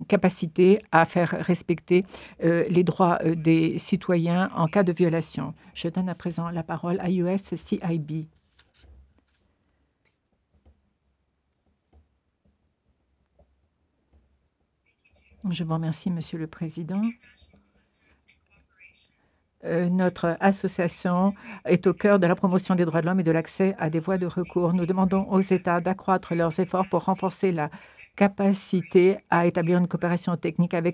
capacité à faire respecter les droits des citoyens en cas de violation. Je donne à présent la parole à USCIB. Je vous remercie, Monsieur le Président. Notre association est au cœur de la promotion des droits de l'homme et de l'accès à des voies de recours. Nous demandons aux États d'accroître leurs efforts pour renforcer la capacité à établir une coopération technique avec